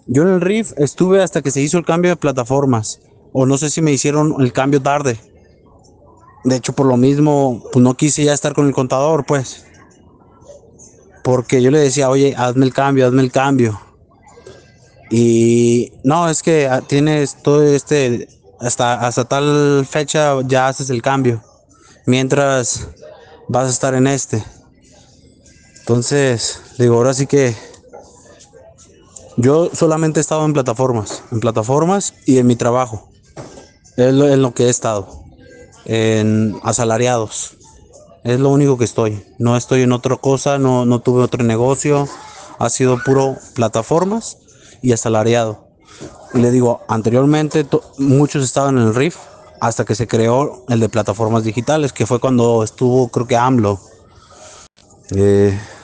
Yo en el RIF estuve hasta que se hizo el cambio de plataformas. O no sé si me hicieron el cambio tarde. De hecho, por lo mismo, pues no quise ya estar con el contador, pues. Porque yo le decía, oye, hazme el cambio, hazme el cambio. Y no, es que tienes todo hasta tal fecha ya haces el cambio. Mientras vas a estar en este. Entonces, digo, ahora sí que yo solamente he estado en plataformas y en mi trabajo. En lo que he estado, en asalariados. Es lo único que estoy. No estoy en otra cosa, no tuve otro negocio. Ha sido puro plataformas y asalariado. Y le digo, anteriormente muchos estaban en el RIF hasta que se creó el de plataformas digitales, que fue cuando estuvo, creo que AMLO.